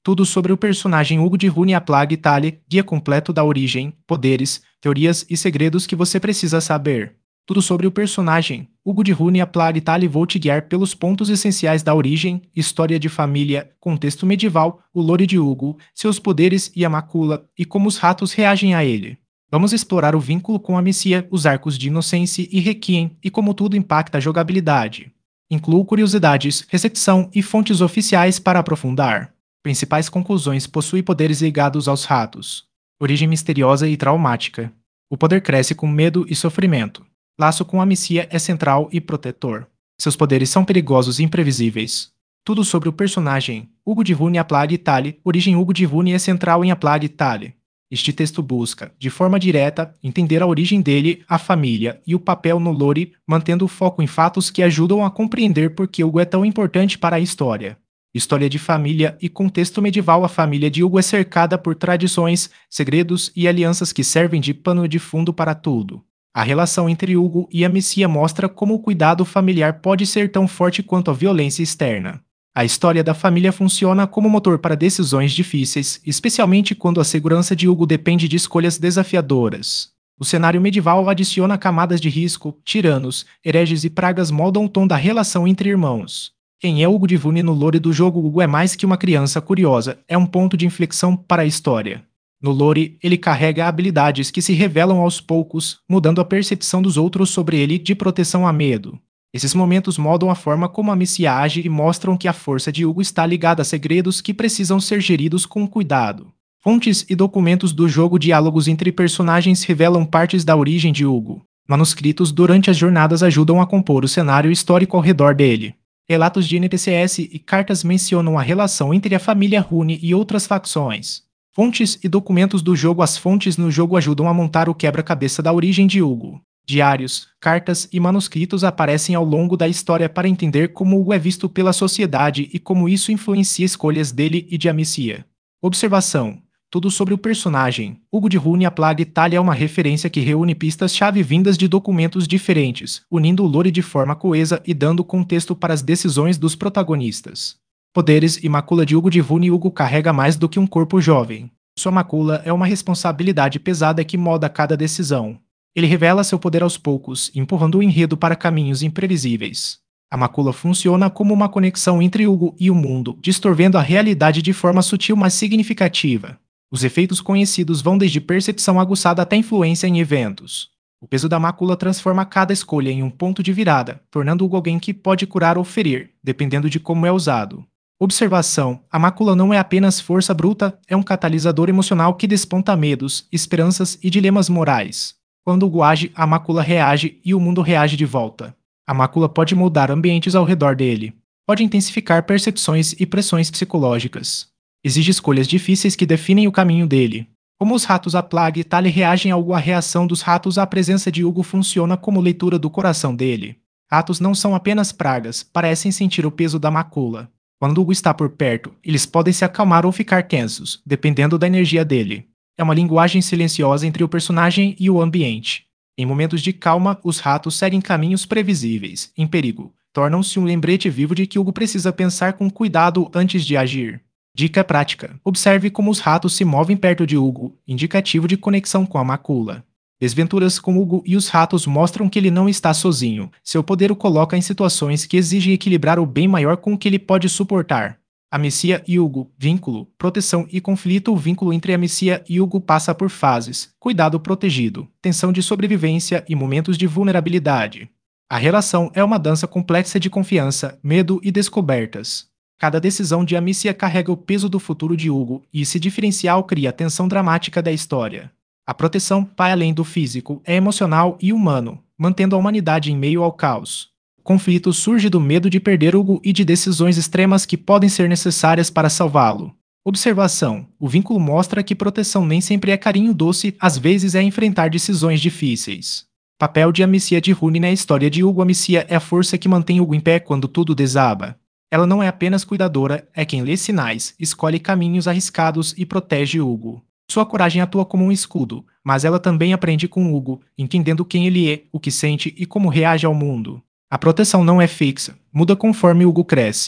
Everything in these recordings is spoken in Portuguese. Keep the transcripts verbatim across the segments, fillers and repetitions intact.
Tudo sobre o personagem Hugo de Rune a Plague Tale, guia completo da origem, poderes, teorias e segredos que você precisa saber. Tudo sobre o personagem Hugo de Rune a Plague Tale. Vou te guiar pelos pontos essenciais da origem, história de família, contexto medieval, o lore de Hugo, seus poderes e a macula, e como os ratos reagem a ele. Vamos explorar o vínculo com a Messia, os arcos de Inocência e Requiem e como tudo impacta a jogabilidade. Incluo curiosidades, recepção e fontes oficiais para aprofundar. Principais conclusões: possui poderes ligados aos ratos. Origem misteriosa e traumática. O poder cresce com medo e sofrimento. Laço com a Messia é central e protetor. Seus poderes são perigosos e imprevisíveis. Tudo sobre o personagem Hugo de Rune a Plague Tale. Origem: Hugo de Rune é central em A Plague Tale. Este texto busca, de forma direta, entender a origem dele, a família e o papel no lore, mantendo o foco em fatos que ajudam a compreender por que Hugo é tão importante para a história. História de família e contexto medieval. A família de Hugo é cercada por tradições, segredos e alianças que servem de pano de fundo para tudo. A relação entre Hugo e a Messia mostra como o cuidado familiar pode ser tão forte quanto a violência externa. A história da família funciona como motor para decisões difíceis, especialmente quando a segurança de Hugo depende de escolhas desafiadoras. O cenário medieval adiciona camadas de risco, tiranos, hereges e pragas moldam o tom da relação entre irmãos. Quem é Hugo de Rune no lore do jogo? Hugo é mais que uma criança curiosa, é um ponto de inflexão para a história. No lore, ele carrega habilidades que se revelam aos poucos, mudando a percepção dos outros sobre ele de proteção a medo. Esses momentos moldam a forma como a Messia age e mostram que a força de Hugo está ligada a segredos que precisam ser geridos com cuidado. Fontes e documentos do jogo. Diálogos entre personagens revelam partes da origem de Hugo. Manuscritos durante as jornadas ajudam a compor o cenário histórico ao redor dele. Relatos de N P Cs e cartas mencionam a relação entre a família Rune e outras facções. Fontes e documentos do jogo. As fontes no jogo ajudam a montar o quebra-cabeça da origem de Hugo. Diários, cartas e manuscritos aparecem ao longo da história para entender como Hugo é visto pela sociedade e como isso influencia escolhas dele e de a Messia. Observação: tudo sobre o personagem Hugo de Rune a Plague Tale é uma referência que reúne pistas-chave vindas de documentos diferentes, unindo o lore de forma coesa e dando contexto para as decisões dos protagonistas. Poderes e macula de Hugo de Rune. Hugo carrega mais do que um corpo jovem. Sua macula é uma responsabilidade pesada que molda cada decisão. Ele revela seu poder aos poucos, empurrando o enredo para caminhos imprevisíveis. A macula funciona como uma conexão entre Hugo e o mundo, distorcendo a realidade de forma sutil mas significativa. Os efeitos conhecidos vão desde percepção aguçada até influência em eventos. O peso da macula transforma cada escolha em um ponto de virada, tornando Hugo alguém que pode curar ou ferir, dependendo de como é usado. Observação: a macula não é apenas força bruta, é um catalisador emocional que desponta medos, esperanças e dilemas morais. Quando Hugo age, a macula reage e o mundo reage de volta. A macula pode moldar ambientes ao redor dele. Pode intensificar percepções e pressões psicológicas. Exige escolhas difíceis que definem o caminho dele. Como os ratos a Plague Tale reagem a Hugo. A reação dos ratos à presença de Hugo funciona como leitura do coração dele. Ratos não são apenas pragas, parecem sentir o peso da macula. Quando Hugo está por perto, eles podem se acalmar ou ficar tensos, dependendo da energia dele. É uma linguagem silenciosa entre o personagem e o ambiente. Em momentos de calma, os ratos seguem caminhos previsíveis. Em perigo, tornam-se um lembrete vivo de que Hugo precisa pensar com cuidado antes de agir. Dica prática: observe como os ratos se movem perto de Hugo, indicativo de conexão com a macula. Desventuras com Hugo e os ratos mostram que ele não está sozinho. Seu poder o coloca em situações que exigem equilibrar o bem maior com o que ele pode suportar. A Messia e Hugo, vínculo, proteção e conflito. O vínculo entre a Messia e Hugo passa por fases: cuidado protegido, tensão de sobrevivência e momentos de vulnerabilidade. A relação é uma dança complexa de confiança, medo e descobertas. Cada decisão de a Messia carrega o peso do futuro de Hugo, e esse diferencial cria a tensão dramática da história. A proteção vai além do físico, é emocional e humano, mantendo a humanidade em meio ao caos. O conflito surge do medo de perder Hugo e de decisões extremas que podem ser necessárias para salvá-lo. Observação: o vínculo mostra que proteção nem sempre é carinho doce, às vezes é enfrentar decisões difíceis. Papel de a Messia de Rune na história de Hugo. A Messia é a força que mantém Hugo em pé quando tudo desaba. Ela não é apenas cuidadora, é quem lê sinais, escolhe caminhos arriscados e protege Hugo. Sua coragem atua como um escudo, mas ela também aprende com Hugo, entendendo quem ele é, o que sente e como reage ao mundo. A proteção não é fixa, muda conforme Hugo cresce.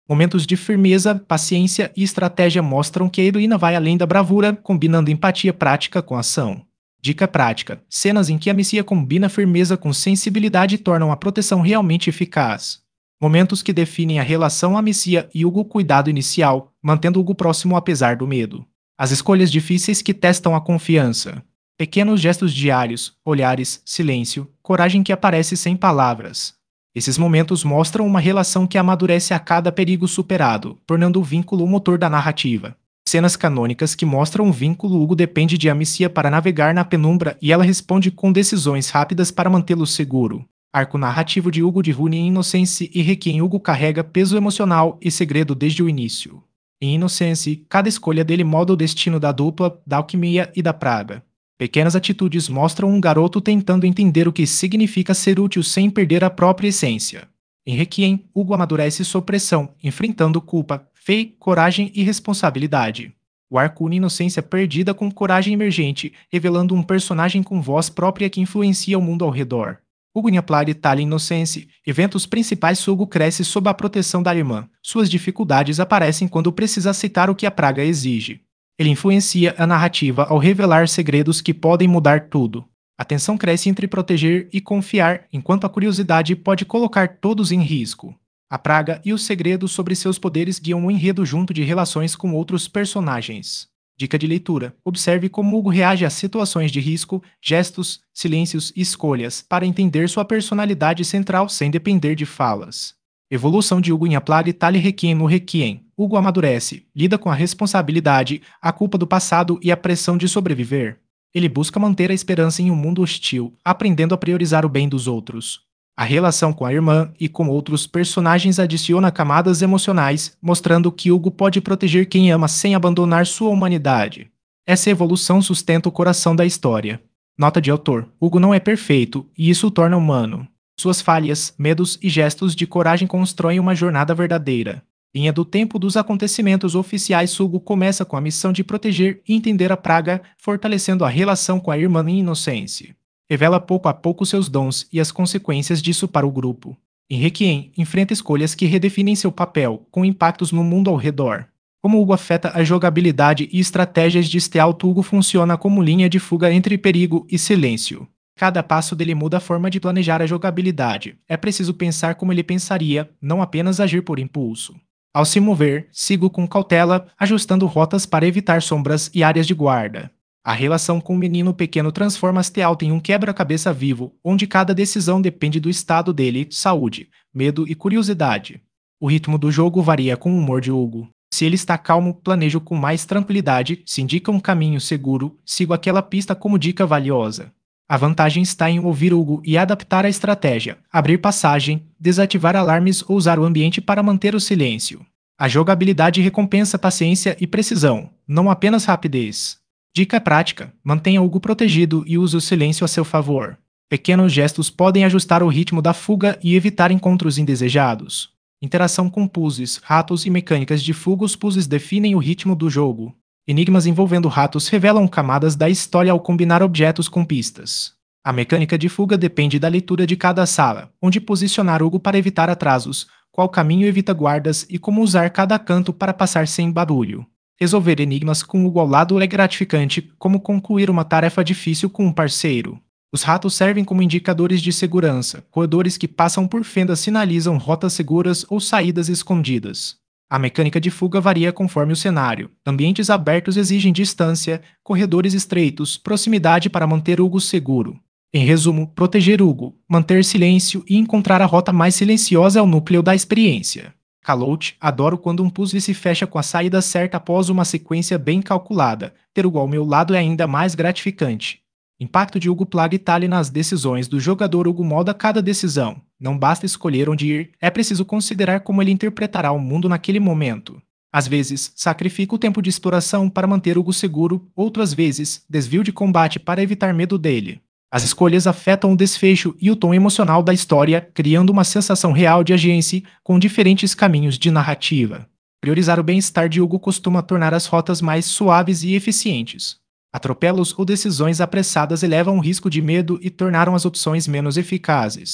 Momentos de firmeza, paciência e estratégia mostram que a heroína vai além da bravura, combinando empatia prática com ação. Dica prática: cenas em que a Amicia combina firmeza com sensibilidade tornam a proteção realmente eficaz. Momentos que definem a relação Amicia e Hugo cuidado inicial, mantendo Hugo próximo apesar do medo. As escolhas difíceis que testam a confiança. Pequenos gestos diários, olhares, silêncio, coragem que aparece sem palavras. Esses momentos mostram uma relação que amadurece a cada perigo superado, tornando o vínculo o motor da narrativa. Cenas canônicas que mostram o vínculo Hugo depende de Amicia para navegar na penumbra e ela responde com decisões rápidas para mantê-lo seguro. Arco narrativo de Hugo de Rune em Innocence e Requiem. Hugo carrega peso emocional e segredo desde o início. Em Innocence, cada escolha dele molda o destino da dupla, da alquimia e da praga. Pequenas atitudes mostram um garoto tentando entender o que significa ser útil sem perder a própria essência. Em Requiem, Hugo amadurece sob pressão, enfrentando culpa, fé, coragem e responsabilidade. O arco une inocência perdida com coragem emergente, revelando um personagem com voz própria que influencia o mundo ao redor. Hugo em Applied Itália Innocence, eventos principais. Hugo cresce sob a proteção da irmã. Suas dificuldades aparecem quando precisa aceitar o que a praga exige. Ele influencia a narrativa ao revelar segredos que podem mudar tudo. A tensão cresce entre proteger e confiar, enquanto a curiosidade pode colocar todos em risco. A praga e os segredos sobre seus poderes guiam o enredo junto de relações com outros personagens. Dica de leitura: observe como Hugo reage a situações de risco, gestos, silêncios e escolhas, para entender sua personalidade central sem depender de falas. Evolução de Hugo em Applied Itália Requiem. No Requiem, Hugo amadurece, lida com a responsabilidade, a culpa do passado e a pressão de sobreviver. Ele busca manter a esperança em um mundo hostil, aprendendo a priorizar o bem dos outros. A relação com a irmã e com outros personagens adiciona camadas emocionais, mostrando que Hugo pode proteger quem ama sem abandonar sua humanidade. Essa evolução sustenta o coração da história. Nota de autor: Hugo não é perfeito, e isso o torna humano. Suas falhas, medos e gestos de coragem constroem uma jornada verdadeira. Linha do tempo dos acontecimentos oficiais. Hugo começa com a missão de proteger e entender a praga, fortalecendo a relação com a irmã em Innocence. Revela pouco a pouco seus dons e as consequências disso para o grupo. Em Requiem, enfrenta escolhas que redefinem seu papel, com impactos no mundo ao redor. Como Hugo afeta a jogabilidade e estratégias de stealth. Hugo funciona como linha de fuga entre perigo e silêncio. Cada passo dele muda a forma de planejar a jogabilidade. É preciso pensar como ele pensaria, não apenas agir por impulso. Ao se mover, sigo com cautela, ajustando rotas para evitar sombras e áreas de guarda. A relação com o menino pequeno transforma Stealth em um quebra-cabeça vivo, onde cada decisão depende do estado dele, saúde, medo e curiosidade. O ritmo do jogo varia com o humor de Hugo. Se ele está calmo, planejo com mais tranquilidade, se indica um caminho seguro, sigo aquela pista como dica valiosa. A vantagem está em ouvir Hugo e adaptar a estratégia, abrir passagem, desativar alarmes ou usar o ambiente para manter o silêncio. A jogabilidade recompensa paciência e precisão, não apenas rapidez. Dica prática: mantenha Hugo protegido e use o silêncio a seu favor. Pequenos gestos podem ajustar o ritmo da fuga e evitar encontros indesejados. Interação com puzzles, ratos e mecânicas de fuga. Os puzzles definem o ritmo do jogo. Enigmas envolvendo ratos revelam camadas da história ao combinar objetos com pistas. A mecânica de fuga depende da leitura de cada sala, onde posicionar Hugo para evitar atrasos, qual caminho evita guardas e como usar cada canto para passar sem barulho. Resolver enigmas com Hugo ao lado é gratificante, como concluir uma tarefa difícil com um parceiro. Os ratos servem como indicadores de segurança. Corredores que passam por fendas sinalizam rotas seguras ou saídas escondidas. A mecânica de fuga varia conforme o cenário. Ambientes abertos exigem distância, corredores estreitos, proximidade para manter Hugo seguro. Em resumo, proteger Hugo, manter silêncio e encontrar a rota mais silenciosa é o núcleo da experiência. Calout: adoro quando um puzzle se fecha com a saída certa após uma sequência bem calculada. Ter Hugo ao meu lado é ainda mais gratificante. Impacto de Hugo Plague Tale nas decisões do jogador. Hugo molda cada decisão. Não basta escolher onde ir, é preciso considerar como ele interpretará o mundo naquele momento. Às vezes, sacrifica o tempo de exploração para manter Hugo seguro, outras vezes, desvio de combate para evitar medo dele. As escolhas afetam o desfecho e o tom emocional da história, criando uma sensação real de agência com diferentes caminhos de narrativa. Priorizar o bem-estar de Hugo costuma tornar as rotas mais suaves e eficientes. Atropelos ou decisões apressadas elevam o risco de medo e tornaram as opções menos eficazes.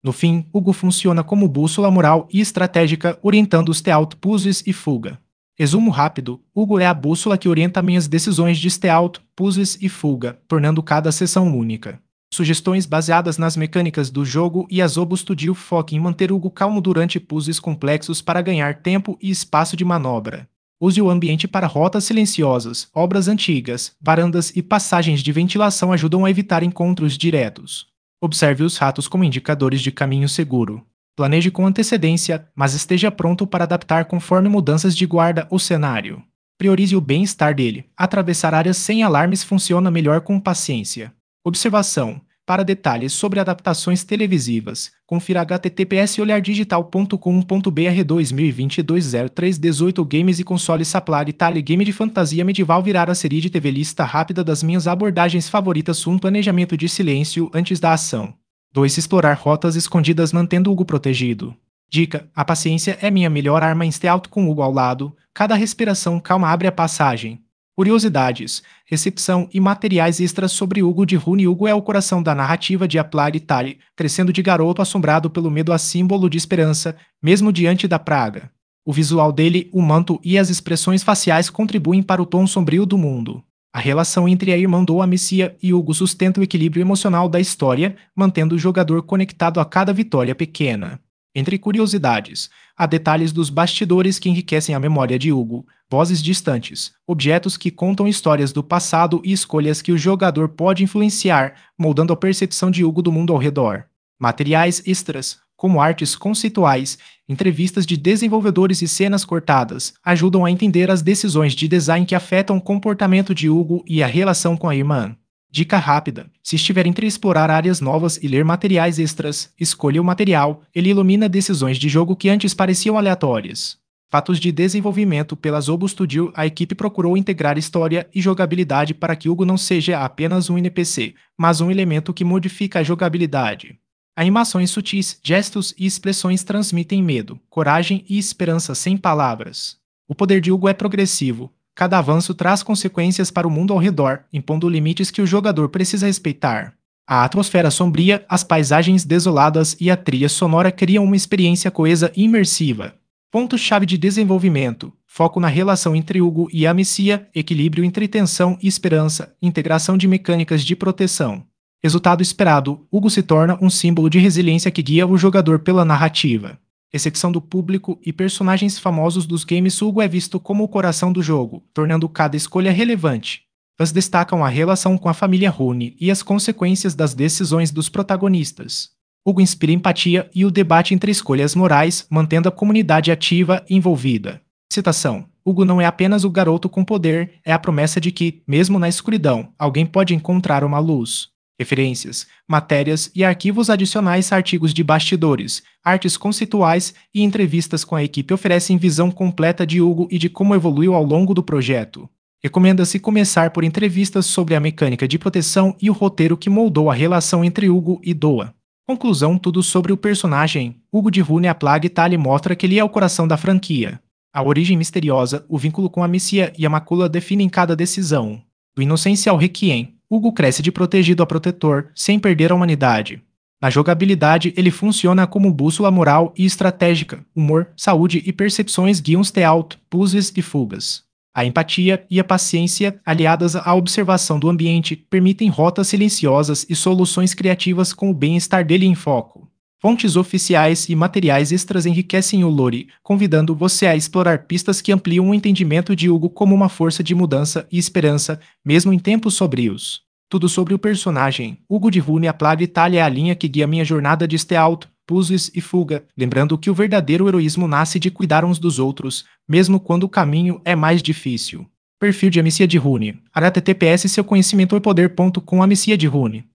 No fim, Hugo funciona como bússola moral e estratégica, orientando os stealth, puzzles e fuga. Resumo rápido: Hugo é a bússola que orienta minhas decisões de stealth, puzzles e fuga, tornando cada sessão única. Sugestões baseadas nas mecânicas do jogo e as Obo Studio foquem em manter Hugo calmo durante puzzles complexos para ganhar tempo e espaço de manobra. Use o ambiente para rotas silenciosas, obras antigas, varandas e passagens de ventilação ajudam a evitar encontros diretos. Observe os ratos como indicadores de caminho seguro. Planeje com antecedência, mas esteja pronto para adaptar conforme mudanças de guarda ou cenário. Priorize o bem-estar dele. Atravessar áreas sem alarmes funciona melhor com paciência. Observação: para detalhes sobre adaptações televisivas, confira h t t p s olhar digital ponto com ponto b r dois mil e vinte e dois zero três dezoito Games e consoles Saplar Italy Game de fantasia medieval virar a série de T V lista rápida das minhas abordagens favoritas. Um planejamento de silêncio antes da ação. dois Explorar rotas escondidas mantendo Hugo protegido. Dica: a paciência é minha melhor arma em stealth com Hugo ao lado. Cada respiração calma abre a passagem. Curiosidades, recepção e materiais extras sobre Hugo de Rune. Hugo é o coração da narrativa de A Plague Tale, crescendo de garoto assombrado pelo medo a símbolo de esperança, mesmo diante da praga. O visual dele, o manto e as expressões faciais contribuem para o tom sombrio do mundo. A relação entre a irmã do Amicia e Hugo sustenta o equilíbrio emocional da história, mantendo o jogador conectado a cada vitória pequena. Entre curiosidades, há detalhes dos bastidores que enriquecem a memória de Hugo, vozes distantes, objetos que contam histórias do passado e escolhas que o jogador pode influenciar, moldando a percepção de Hugo do mundo ao redor. Materiais extras, como artes conceituais, entrevistas de desenvolvedores e cenas cortadas, ajudam a entender as decisões de design que afetam o comportamento de Hugo e a relação com a irmã. Dica rápida: se estiver entre explorar áreas novas e ler materiais extras, escolha o material, ele ilumina decisões de jogo que antes pareciam aleatórias. Fatos de desenvolvimento: pelas Obo Studio, a equipe procurou integrar história e jogabilidade para que Hugo não seja apenas um N P C, mas um elemento que modifica a jogabilidade. Animações sutis, gestos e expressões transmitem medo, coragem e esperança sem palavras. O poder de Hugo é progressivo. Cada avanço traz consequências para o mundo ao redor, impondo limites que o jogador precisa respeitar. A atmosfera sombria, as paisagens desoladas e a trilha sonora criam uma experiência coesa e imersiva. Ponto-chave de desenvolvimento: foco na relação entre Hugo e Amicia, equilíbrio entre tensão e esperança, integração de mecânicas de proteção. Resultado esperado: Hugo se torna um símbolo de resiliência que guia o jogador pela narrativa. Recepção do público e personagens famosos dos games. Hugo é visto como o coração do jogo, tornando cada escolha relevante. Fãs destacam a relação com a família Rune e as consequências das decisões dos protagonistas. Hugo inspira empatia e o debate entre escolhas morais, mantendo a comunidade ativa e envolvida. Citação: Hugo não é apenas o garoto com poder, é a promessa de que, mesmo na escuridão, alguém pode encontrar uma luz. Referências, matérias e arquivos adicionais. Artigos de bastidores, artes conceituais e entrevistas com a equipe oferecem visão completa de Hugo e de como evoluiu ao longo do projeto. Recomenda-se começar por entrevistas sobre a mecânica de proteção e o roteiro que moldou a relação entre Hugo e Doa. Conclusão: tudo sobre o personagem. Hugo de Rune A Plague Tale mostra que ele é o coração da franquia. A origem misteriosa, o vínculo com a Amicia e a Mácula definem cada decisão. Do inocência ao Requiem, Hugo cresce de protegido a protetor, sem perder a humanidade. Na jogabilidade, ele funciona como bússola moral e estratégica. Humor, saúde e percepções guiam stealth, puzzles e fugas. A empatia e a paciência, aliadas à observação do ambiente, permitem rotas silenciosas e soluções criativas com o bem-estar dele em foco. Fontes oficiais e materiais extras enriquecem o lore, convidando você a explorar pistas que ampliam o entendimento de Hugo como uma força de mudança e esperança, mesmo em tempos sombrios. Tudo sobre o personagem. Hugo de Rune A Plague Tale é a linha que guia minha jornada de stealth, puzzles e fuga, lembrando que o verdadeiro heroísmo nasce de cuidar uns dos outros, mesmo quando o caminho é mais difícil. Perfil de Amicia de Rune. h t t p s seu conhecimento é poder ponto com Amicia de Rune.